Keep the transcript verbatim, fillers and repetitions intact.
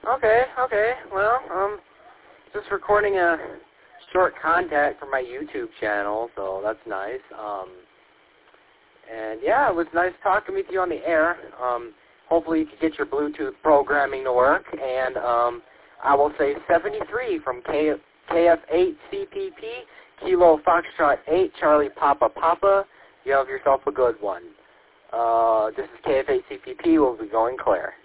Okay, okay. Well, um, just recording a short contact for my YouTube channel, so that's nice. Um, and yeah, it was nice talking with you on the air. Um, hopefully you can get your Bluetooth programming to work. And um, I will say seventy-three from K F eight C P P, Kilo Foxtrot eight, Charlie Papa Papa. You have yourself a good one. Uh, this is K F eight C P P. We'll be going clear.